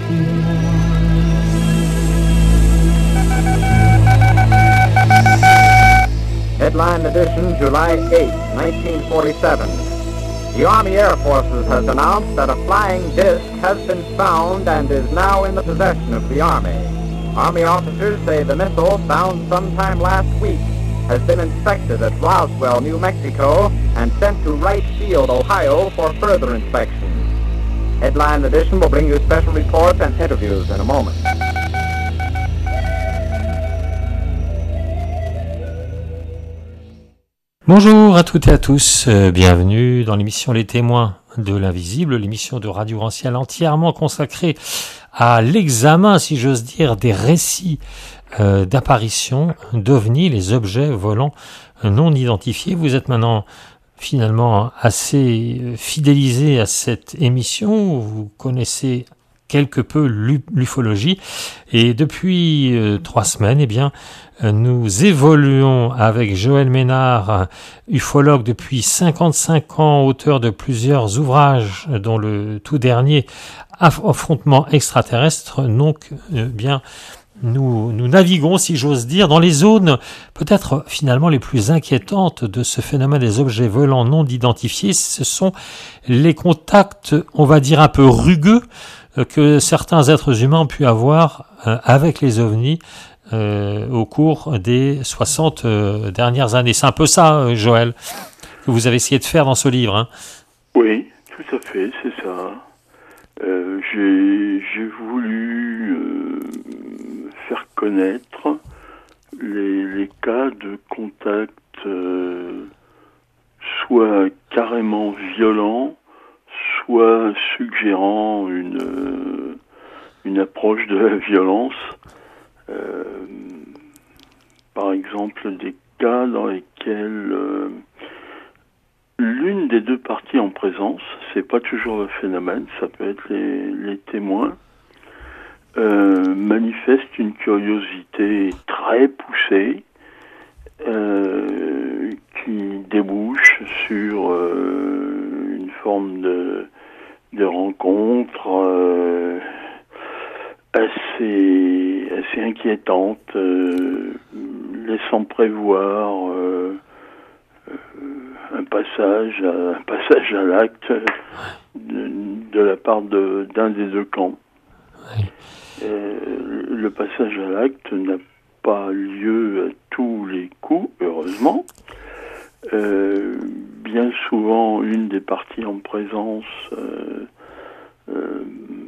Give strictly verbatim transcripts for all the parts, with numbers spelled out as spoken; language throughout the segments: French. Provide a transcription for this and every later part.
Headline edition, July eighth, nineteen forty-seven. The Army Air Forces has announced that a flying disc has been found and is now in the possession of the Army. Army officers say the missile, found sometime last week, has been inspected at Roswell, New Mexico, and sent to Wright Field, Ohio, for further inspection. Headline edition will bring you special reports and interviews in a moment. Bonjour à toutes et à tous, euh, bienvenue dans l'émission Les Témoins de l'Invisible, l'émission de Radio Rancière entièrement consacrée à l'examen, si j'ose dire, des récits euh, d'apparitions d'ovnis, les objets volants non identifiés. Vous êtes maintenant finalement assez fidélisés à cette émission, vous connaissez quelque peu l'ufologie, et depuis euh, trois semaines, eh bien, nous évoluons avec Joël Ménard, ufologue depuis cinquante-cinq ans, auteur de plusieurs ouvrages, dont le tout dernier, Affrontement extraterrestre. Donc, eh bien, nous, nous naviguons, si j'ose dire, dans les zones peut-être finalement les plus inquiétantes de ce phénomène des objets volants non identifiés. Ce sont les contacts, on va dire, un peu rugueux que certains êtres humains ont pu avoir avec les ovnis euh, au cours des soixante euh, dernières années. C'est un peu ça, Joël, que vous avez essayé de faire dans ce livre. Hein. Oui, tout à fait, c'est ça. Euh, j'ai, j'ai voulu euh, faire connaître les, les cas de contact euh, soit carrément violents, soit suggérant une, euh, une approche de la violence. Euh, par exemple, des cas dans lesquels euh, l'une des deux parties en présence, c'est pas toujours le phénomène, ça peut être les, les témoins, euh, manifeste une curiosité très poussée euh, qui débouche sur euh, une forme de de rencontres euh, assez assez inquiétantes, euh, laissant prévoir euh, euh, un passage à, un passage à l'acte de, de la part de, d'un des deux camps. Oui. Euh, le passage à l'acte n'a pas lieu à tous les coups, heureusement. Euh, bien souvent, une des parties en présence euh, euh,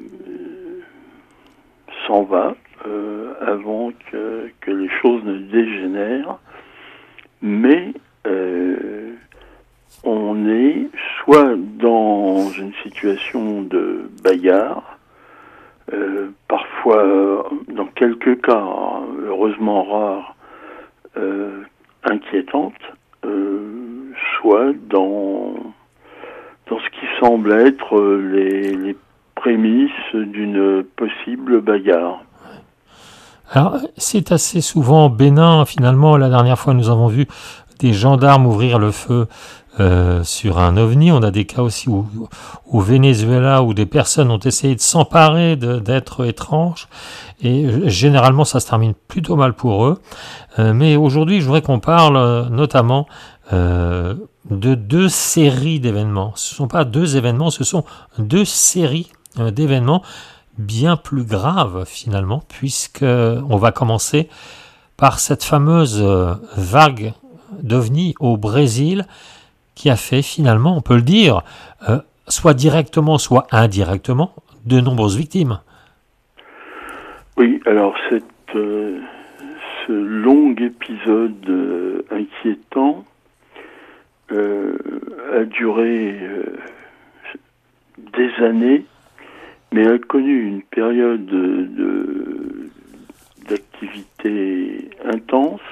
s'en va euh, avant que, que les choses ne dégénèrent, mais euh, on est soit dans une situation de bagarre, euh, parfois, dans quelques cas, heureusement rares, euh, inquiétante, Euh, soit dans dans ce qui semble être les, les prémices d'une possible bagarre. Alors, c'est assez souvent bénin, finalement. La dernière fois, nous avons vu des gendarmes ouvrir le feu euh, sur un ovni. On a des cas aussi où, au Venezuela où des personnes ont essayé de s'emparer de, d'êtres étranges. Et généralement, ça se termine plutôt mal pour eux. Euh, mais aujourd'hui, je voudrais qu'on parle euh, notamment euh, de deux séries d'événements. Ce ne sont pas deux événements, ce sont deux séries euh, d'événements bien plus graves finalement, puisqu'on va commencer par cette fameuse euh, vague d'ovnis au Brésil qui a fait finalement, on peut le dire, euh, soit directement, soit indirectement, de nombreuses victimes. Oui, alors cette, euh, ce long épisode euh, inquiétant euh, a duré euh, des années, mais a connu une période de, de, d'activité intense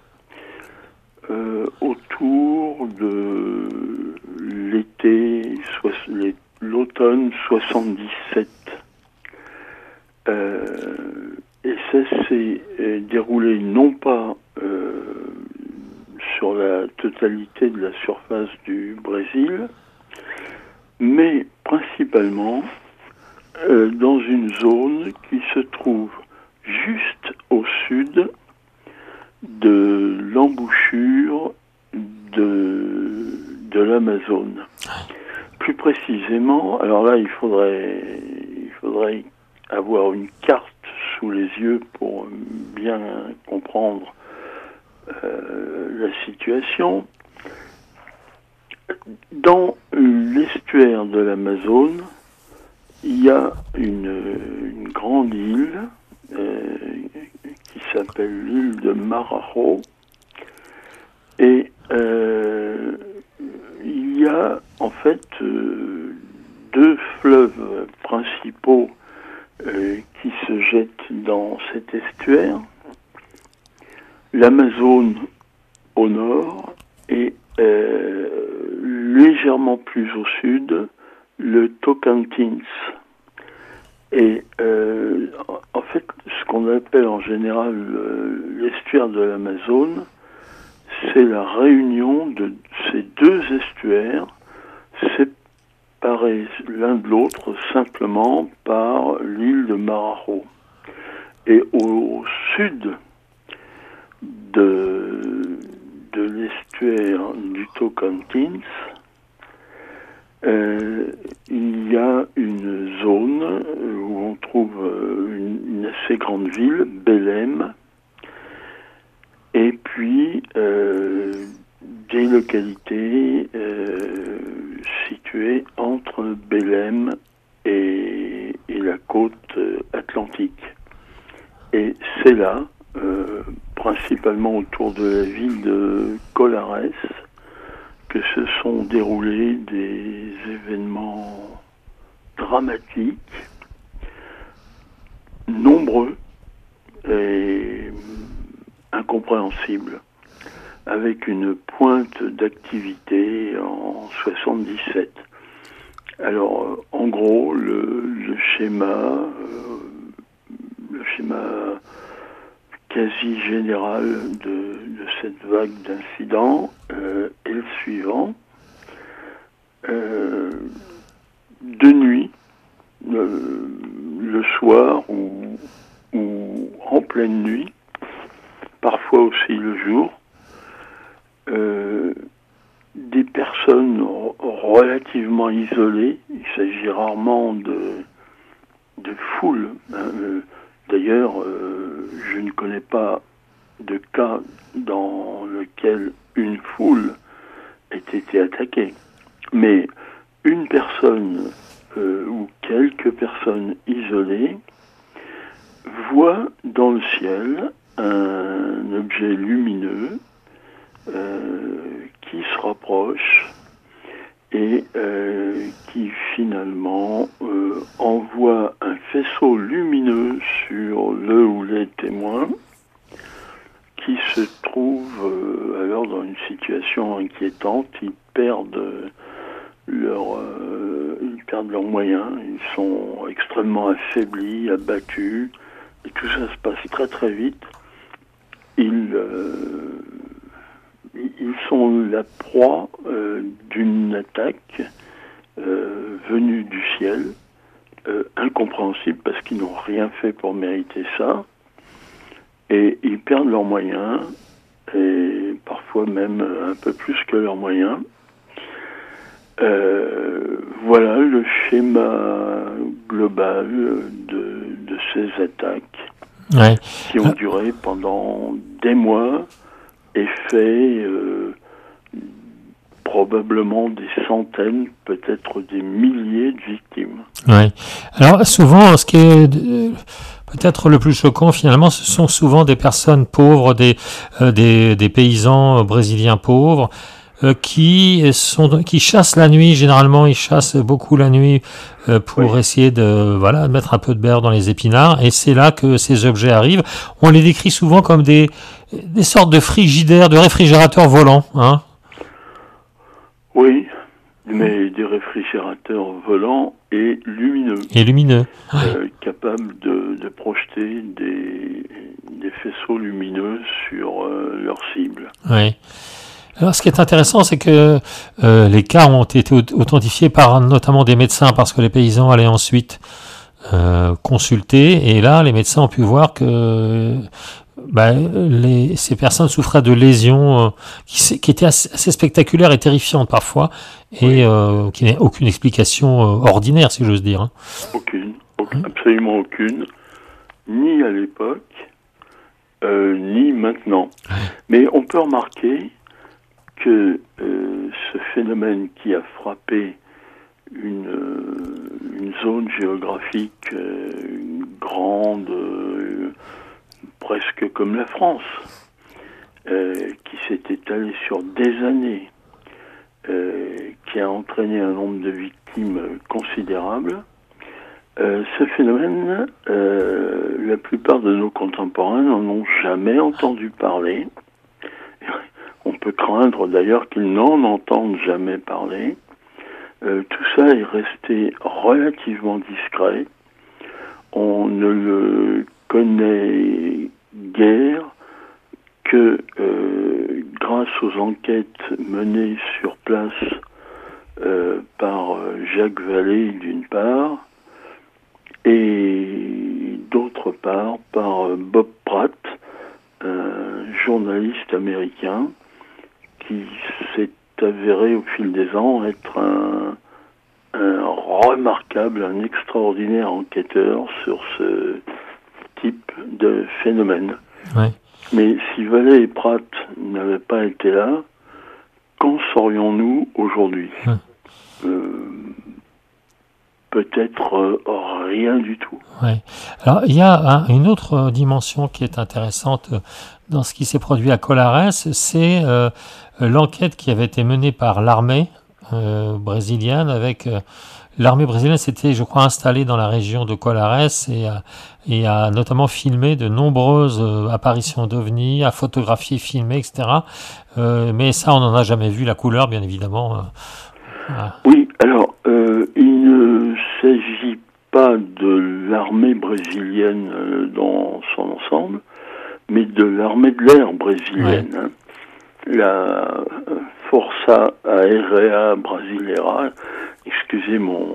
euh, autour de l'été, soix, l'automne soixante-dix-sept. Euh, et ça s'est euh, déroulé non pas euh, sur la totalité de la surface du Brésil, mais principalement euh, dans une zone qui se trouve juste au sud de l'embouchure de, de l'Amazone. Plus précisément, alors là, il faudrait, il faudrait avoir une carte sous les yeux pour bien comprendre euh, la situation. Dans l'estuaire de l'Amazone, il y a une, une grande île euh, qui s'appelle l'île de Marajo, et euh, il y a en fait euh, deux fleuves principaux euh, qui se jettent dans cet estuaire, l'Amazone au nord et euh, légèrement plus au sud, le Tocantins. Et euh, en fait, ce qu'on appelle en général euh, l'estuaire de l'Amazone, c'est la réunion de ces deux estuaires séparés l'un de l'autre simplement par l'île de Marajo. Et au sud de, de l'estuaire du Tocantins, euh, il y a une zone où on trouve une, une assez grande ville, Belém, et puis euh, des localités euh, situées entre Belém et, et la côte atlantique. Et c'est là, euh, principalement autour de la ville de Colares, que se sont déroulés des événements dramatiques, nombreux et incompréhensibles, avec une pointe d'activité en soixante-dix-sept. Alors, en gros, le, le schéma, euh, le schéma quasi général de, de cette vague d'incidents euh, est le suivant. Euh, de nuit, euh, le soir ou, ou en pleine nuit, parfois aussi le jour, euh, des personnes relativement isolées, il s'agit rarement de, de foules. Hein. D'ailleurs, euh, je ne connais pas de cas dans lequel une foule ait été attaquée. Mais une personne euh, ou quelques personnes isolées voient dans le ciel un objet lumineux euh, qui se rapproche et euh, qui finalement euh, envoie un faisceau lumineux sur le ou les témoins qui se trouvent euh, alors dans une situation inquiétante. Ils perdent leur, euh, ils perdent leurs moyens, ils sont extrêmement affaiblis, abattus, et tout ça se passe très très vite. Ils, euh, ils sont la proie euh, d'une attaque euh, venue du ciel, euh, incompréhensible parce qu'ils n'ont rien fait pour mériter ça, et ils perdent leurs moyens, et parfois même un peu plus que leurs moyens. Euh, voilà le schéma global de, de ces attaques ouais. qui ont duré pendant des mois et fait euh, probablement des centaines, peut-être des milliers de victimes. Oui. Alors souvent, ce qui est euh, peut-être le plus choquant finalement, ce sont souvent des personnes pauvres, des euh, des, des paysans brésiliens pauvres euh, qui sont qui chassent la nuit. Généralement, ils chassent beaucoup la nuit euh, pour oui. essayer de voilà de mettre un peu de beurre dans les épinards. Et c'est là que ces objets arrivent. On les décrit souvent comme des des sortes de frigidaires, de réfrigérateurs volants, hein. Oui, mais des réfrigérateurs volants et lumineux. Et lumineux. Euh, ouais. Capables de, de projeter des, des faisceaux lumineux sur euh, leur cible. Oui. Alors, ce qui est intéressant, c'est que euh, les cas ont été authentifiés par notamment des médecins, parce que les paysans allaient ensuite euh, consultés, et là, les médecins ont pu voir que bah, les, ces personnes souffraient de lésions euh, qui, qui étaient assez, assez spectaculaires et terrifiantes parfois, et oui. euh, qui n'avaient aucune explication euh, ordinaire, si j'ose dire. Hein. Aucune, aucune, absolument aucune, ni à l'époque, euh, ni maintenant. Ouais. Mais on peut remarquer que euh, ce phénomène qui a frappé une, euh, une zone géographique euh, une grande, euh, presque comme la France, euh, qui s'est étalée sur des années, euh, qui a entraîné un nombre de victimes considérable. Euh, ce phénomène, euh, la plupart de nos contemporains n'en ont jamais entendu parler. On peut craindre d'ailleurs qu'ils n'en entendent jamais parler. Euh, tout ça est resté relativement discret. On ne le connaît guère que euh, grâce aux enquêtes menées sur place euh, par Jacques Vallée d'une part, et d'autre part par Bob Pratt, un journaliste américain qui s'est avéré au fil des ans être un, un remarquable, un extraordinaire enquêteur sur ce type de phénomène. Ouais. Mais si Vallée et Pratt n'avaient pas été là, qu'en saurions-nous aujourd'hui ? Ouais. euh, Peut-être euh, rien du tout. Ouais. Alors, il y a hein, une autre dimension qui est intéressante dans ce qui s'est produit à Colares, c'est euh, l'enquête qui avait été menée par l'armée euh, brésilienne avec... Euh, l'armée brésilienne s'était, je crois, installée dans la région de Colares et a, et a notamment filmé de nombreuses euh, apparitions d'ovnis, a photographié, filmé, et cetera. Euh, mais ça, on n'en a jamais vu la couleur, bien évidemment. Euh, voilà. Oui, alors, euh, il ne s'agit pas de l'armée brésilienne euh, dans son ensemble, mais de l'armée de l'air brésilienne. Ouais. Hein. La Força Aérea Brasileira, excusez mon,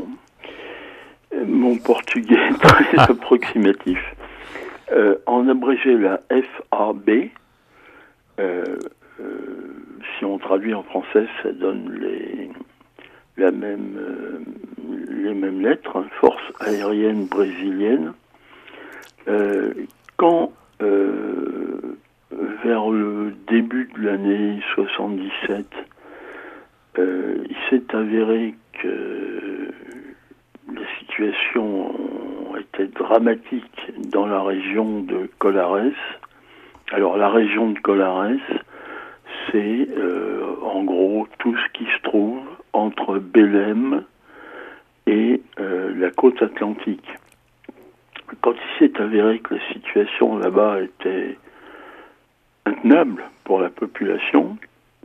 mon portugais très approximatif, euh, en abrégé la F A B, euh, euh, si on traduit en français, ça donne les, la même, euh, les mêmes lettres, hein, Force aérienne brésilienne. Euh, quand euh, vers le début de l'année soixante-dix-sept, euh, il s'est avéré que la situation était dramatique dans la région de Colares. Alors la région de Colares, c'est euh, en gros tout ce qui se trouve entre Belém et euh, la côte atlantique. Quand il s'est avéré que la situation là-bas était intenable pour la population,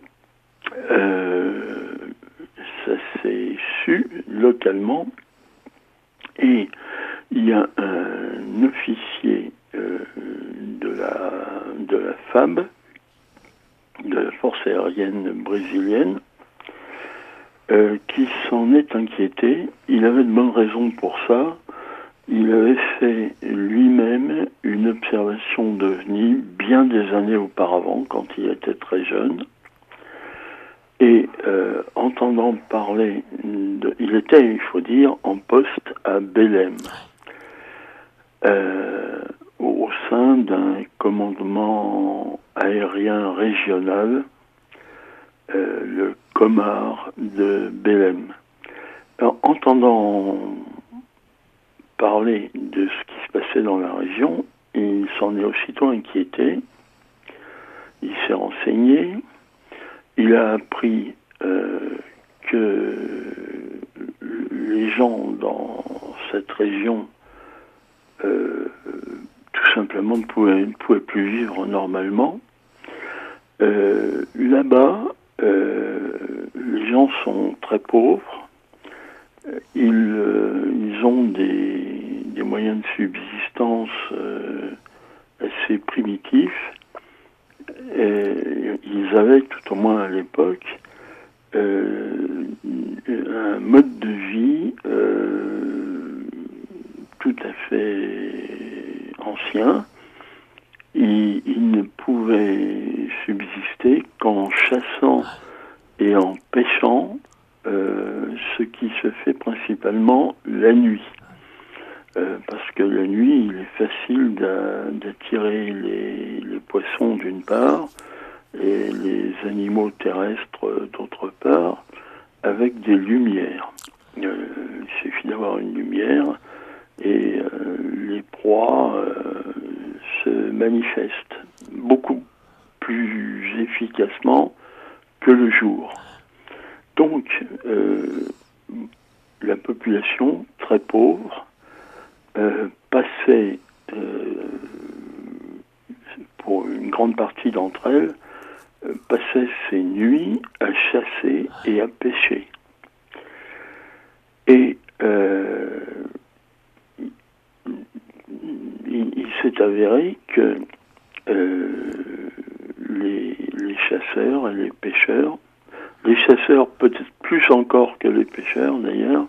euh, ça s'est su localement, et il y a un officier euh, de la de la F A B, de la Force aérienne brésilienne, euh, qui s'en est inquiété. Il avait de bonnes raisons pour ça. Il avait fait lui-même une observation d'OVNI bien des années auparavant, quand il était très jeune. Et euh, entendant parler, de, il était, il faut dire, en poste à Belém, euh, au sein d'un commandement aérien régional, euh, le Comar de Belém. Alors, entendant parler de ce qui se passait dans la région, il s'en est aussitôt inquiété, il s'est renseigné, il a appris euh, que les gens dans cette région euh, tout simplement ne pouvaient, ne pouvaient plus vivre normalement. Euh, là-bas, euh, les gens sont très pauvres, ils, euh, ils ont des, des moyens de subsistance euh, assez primitifs. Et ils avaient, tout au moins à l'époque, euh, un mode de vie euh, tout assez ancien. Il, il ne pouvait subsister qu'en chassant et en pêchant, euh, ce qui se fait principalement la nuit. Euh, parce que la nuit, il est facile d'a, d'attirer les, les poissons d'une part et les animaux terrestres d'autre part avec des lumières. Euh, il suffit d'avoir une lumière et euh, les proies euh, se manifestent beaucoup plus efficacement que le jour. Donc, euh, la population très pauvre euh, passait, euh, pour une grande partie d'entre elles, euh, passait ses nuits à chasser et à pêcher. Et euh, il, il s'est avéré que euh, les, les chasseurs et les pêcheurs, les chasseurs peut-être plus encore que les pêcheurs d'ailleurs,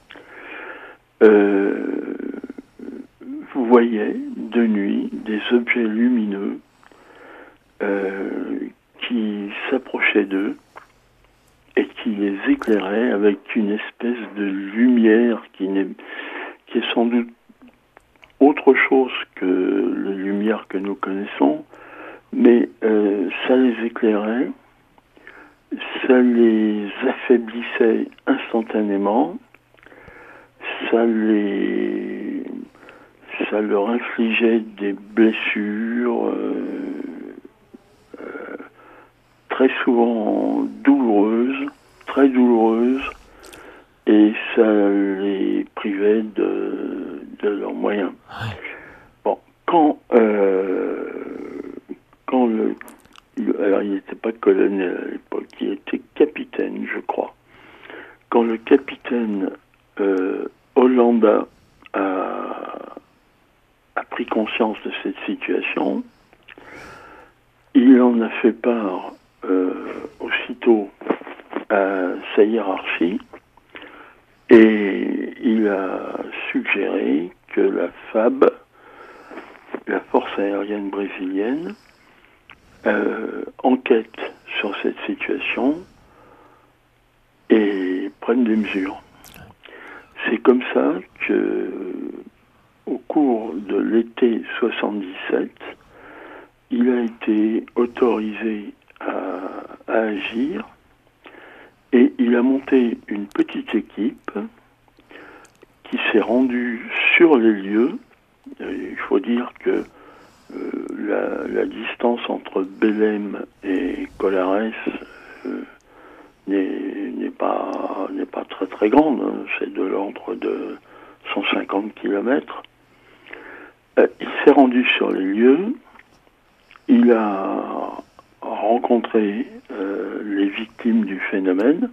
euh, voyaient de nuit des objets lumineux euh, qui s'approchaient d'eux et qui les éclairaient avec une espèce de lumière qui, n'est, qui est sans doute autre chose que les lumières que nous connaissons, mais euh, ça les éclairait, ça les affaiblissait instantanément, ça les, ça leur infligeait des blessures euh, euh, très souvent douloureuses, très douloureuses, et ça les privait de, de leurs moyens. Bon, quand euh, quand le, le alors il n'était pas colonel à l'époque, il était capitaine, je crois. Quand le capitaine euh, Hollanda a, a pris conscience de cette situation, il en a fait part euh, aussitôt à sa hiérarchie et il a suggéré que la F A B, la Force aérienne brésilienne, euh, enquête sur cette situation et prenne des mesures. C'est comme ça que, au cours de l'été soixante-dix-sept, il a été autorisé à, à agir et il a monté une petite équipe qui s'est rendue sur les lieux. Il faut dire que euh, la, la distance entre Belém et Colares euh, n'est, n'est pas n'est pas très très grande, hein. C'est de l'ordre de cent cinquante kilomètres. Euh, il s'est rendu sur les lieux, il a rencontré euh, les victimes du phénomène.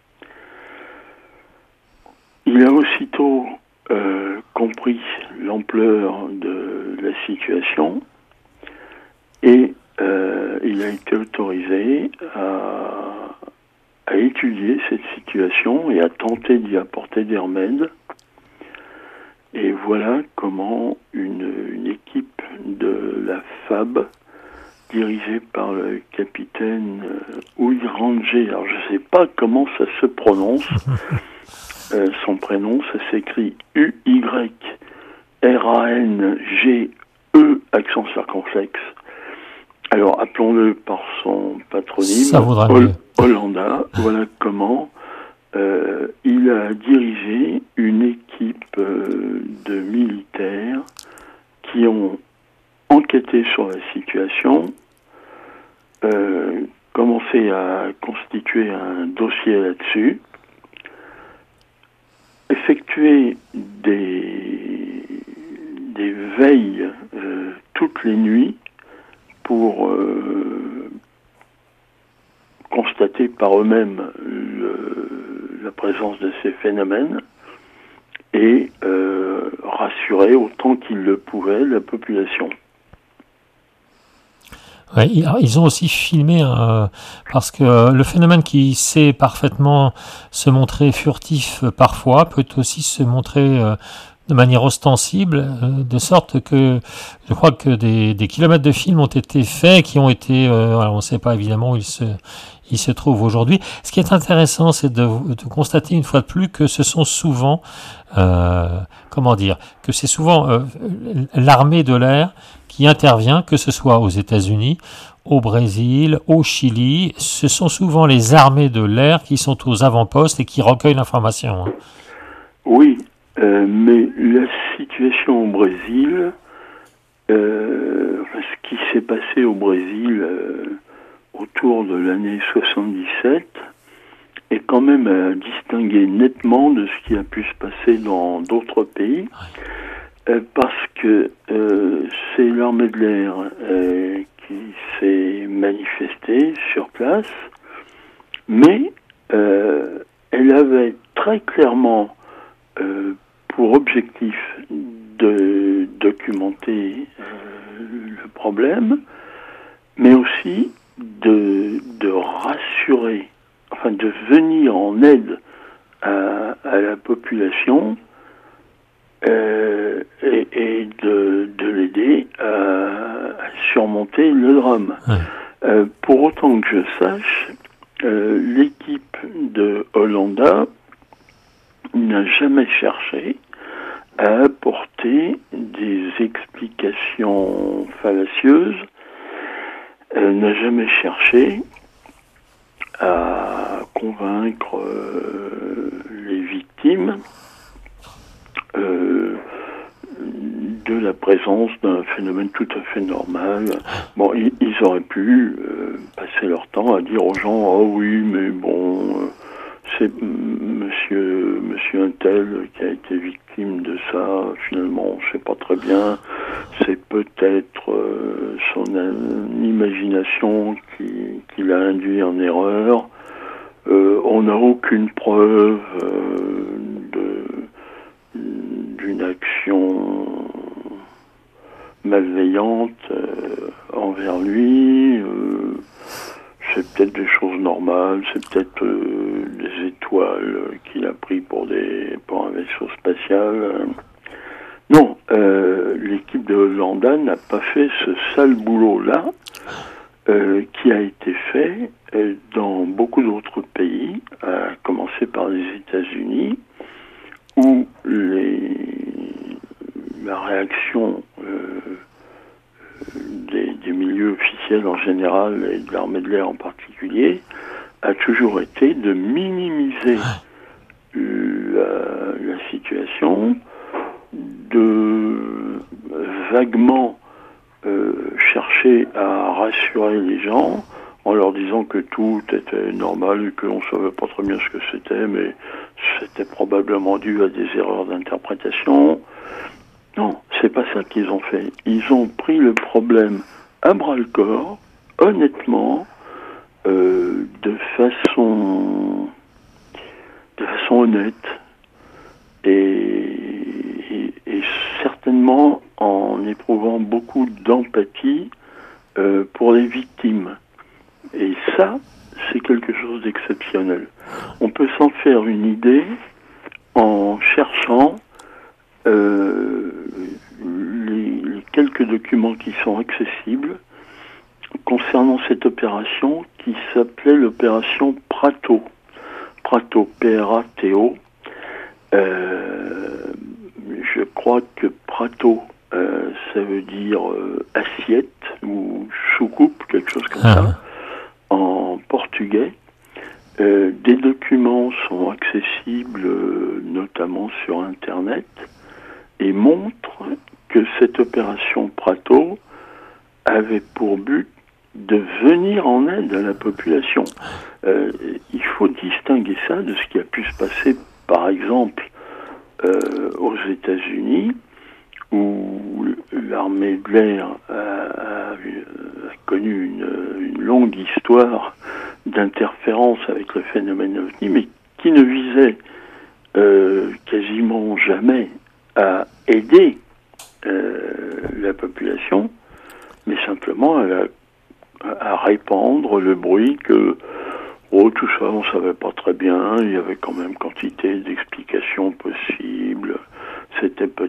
Il a aussitôt euh, compris l'ampleur de la situation et euh, il a été autorisé à, à étudier cette situation et à tenter d'y apporter des remèdes. Et voilà comment une, une équipe de la F A B, dirigée par le capitaine Uy Ranger, alors je ne sais pas comment ça se prononce, euh, son prénom, ça s'écrit U Y R A N G E, accent circonflexe. Alors appelons-le par son patronyme, Hol- Hollanda. Voilà comment euh, il a dirigé une équipe euh, de militaires qui ont enquêté sur la situation, euh, commencé à constituer un dossier là-dessus, effectué des, des veilles euh, toutes les nuits pour euh, constater par eux-mêmes le, la présence de ces phénomènes et euh, rassurer autant qu'ils le pouvaient la population. Ouais, ils ont aussi filmé euh, parce que le phénomène qui sait parfaitement se montrer furtif parfois peut aussi se montrer euh, de manière ostensible, euh, de sorte que je crois que des, des kilomètres de films ont été faits, qui ont été, euh, alors on ne sait pas évidemment où ils se, ils se trouvent aujourd'hui. Ce qui est intéressant, c'est de, de constater une fois de plus que ce sont souvent, euh, comment dire, que c'est souvent euh, l'armée de l'air qui intervient, que ce soit aux États-Unis, au Brésil, au Chili. Ce sont souvent les armées de l'air qui sont aux avant-postes et qui recueillent l'information. Hein. Oui, euh, mais la situation au Brésil, euh, ce qui s'est passé au Brésil euh, autour de l'année soixante-dix-sept est quand même à distinguer nettement de ce qui a pu se passer dans d'autres pays, euh, parce que euh, c'est l'armée de l'air euh, qui s'est manifestée sur place, mais euh, elle avait très clairement euh, pour objectif de documenter euh, le problème, mais aussi de, de rassurer, enfin de venir en aide à, à la population euh, et, et de, de l'aider à, à surmonter le drame. Ouais. Euh, pour autant que je sache, euh, l'équipe de Hollanda n'a jamais cherché à apporter des explications fallacieuses, euh, n'a jamais cherché à convaincre euh, les victimes euh, de la présence d'un phénomène tout à fait normal. Bon, ils, ils auraient pu euh, passer leur temps à dire aux gens « Oh oui, mais bon, euh, c'est monsieur, monsieur Untel qui a été victime de ça, finalement, on ne sait pas très bien, c'est peut-être euh, son euh, imagination qui, qui l'a induit en erreur, euh, on n'a aucune preuve euh, de, d'une action malveillante euh, envers lui, euh, c'est peut-être des choses normales, c'est peut-être euh, des étoiles qu'il a pris pour des pour un vaisseau spatial. Non, euh, l'équipe de Hollanda n'a pas fait ce sale boulot-là euh, qui a été fait euh, dans beaucoup d'autres pays, à commencer par les États-Unis, où les, la réaction euh, Des, des milieux officiels en général et de l'armée de l'air en particulier a toujours été de minimiser la, la situation, de vaguement euh, chercher à rassurer les gens en leur disant que tout était normal et qu'on ne savait pas très bien ce que c'était, mais c'était probablement dû à des erreurs d'interprétation. Non, c'est pas ça qu'ils ont fait. Ils ont pris le problème à bras-le-corps, honnêtement, euh, de façon, de façon honnête, et, et, et certainement en éprouvant beaucoup d'empathie euh, pour les victimes. Et ça, c'est quelque chose d'exceptionnel. On peut s'en faire une idée en cherchant Euh, les, les quelques documents qui sont accessibles concernant cette opération qui s'appelait l'opération Prato. Prato, P R A T O. Euh, je crois que Prato, euh, ça veut dire euh, assiette ou soucoupe, quelque chose comme ah. ça, en portugais. Euh, des documents sont accessibles euh, notamment sur Internet, et montre que cette opération Prato avait pour but de venir en aide à la population. Euh, il faut distinguer ça de ce qui a pu se passer, par exemple, euh, aux États-Unis, où l'armée de l'air a, a, a connu une, une longue histoire d'interférence avec le phénomène ovni, mais qui ne visait euh, quasiment jamais à aider euh, la population, mais simplement à, la, à répandre le bruit que oh, tout ça on savait pas très bien, il y avait quand même quantité d'explications possibles, c'était peut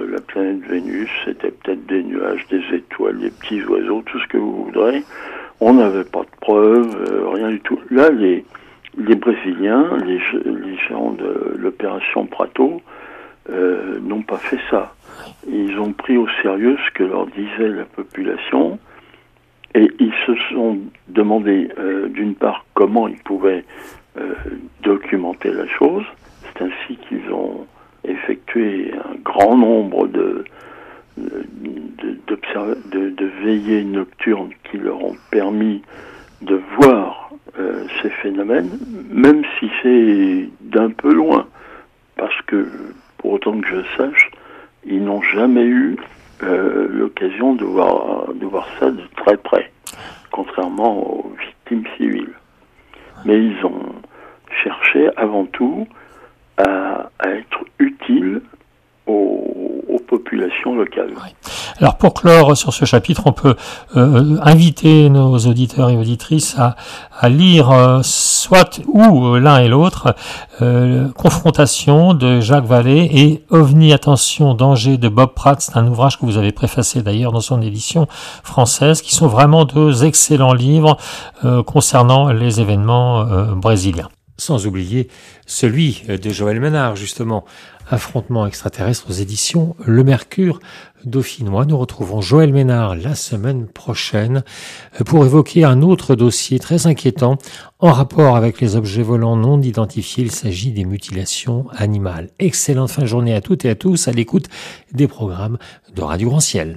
euh, la planète Vénus, c'était peut-être des nuages, des étoiles, des petits oiseaux, tout ce que vous voudrez. On n'avait pas de preuves, euh, rien du tout. Là, les, les Brésiliens, les, les gens de l'opération Prato, euh, n'ont pas fait ça. Ils ont pris au sérieux ce que leur disait la population et ils se sont demandé, euh, d'une part, comment ils pouvaient euh, documenter la chose. C'est ainsi qu'ils ont effectué un grand nombre de, de, de, de veillées nocturnes qui leur ont permis de voir euh, ces phénomènes, même si c'est d'un peu loin, parce que, pour autant que je sache, ils n'ont jamais eu euh, l'occasion de voir, de voir ça de très près, contrairement aux victimes civiles. Mais ils ont cherché avant tout à, à être utiles aux, aux populations locales. Oui. Alors pour clore sur ce chapitre, on peut euh, inviter nos auditeurs et auditrices à, à lire euh, soit ou euh, l'un et l'autre euh, Confrontation de Jacques Vallée et OVNI Attention Danger de Bob Pratt. C'est un ouvrage que vous avez préfacé d'ailleurs dans son édition française, qui sont vraiment deux excellents livres euh, concernant les événements euh, brésiliens. Sans oublier celui de Joël Ménard, justement, Affrontement extraterrestre aux éditions Le Mercure Dauphinois. Nous retrouvons Joël Ménard la semaine prochaine pour évoquer un autre dossier très inquiétant en rapport avec les objets volants non identifiés. Il s'agit des mutilations animales. Excellente fin de journée à toutes et à tous à l'écoute des programmes de Radio Grand Ciel.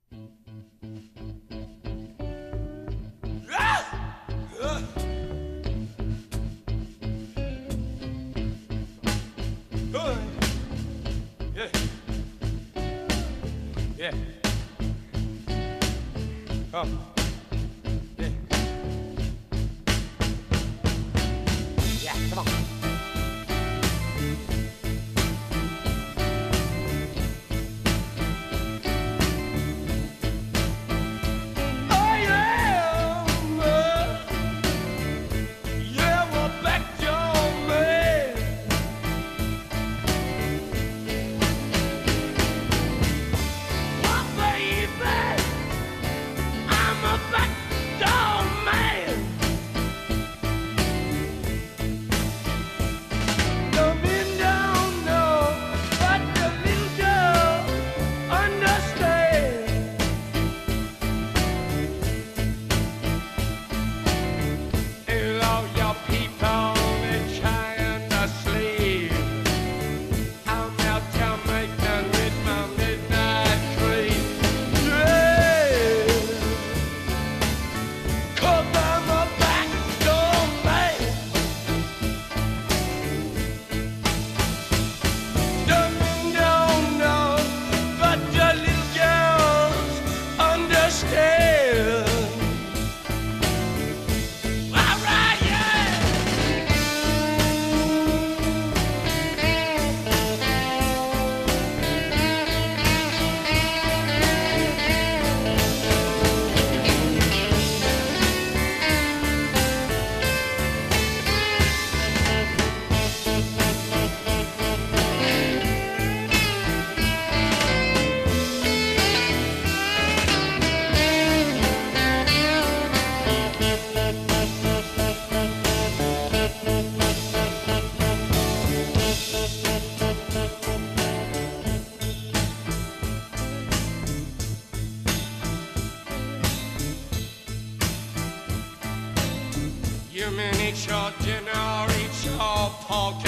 Oh. Yeah. Yeah, come on. Oh, yeah. Yeah, we're back, your man. Oh, baby. I'm a backdoor man. The men don't know, but the little girl understands. And all your people are trying to sleep. I'm out to make them with my midnight dream. Yeah. Cause I'm a backdoor man. The men don't know, but the little girls understand. All right, yeah. Human eat your dinner, eat your pork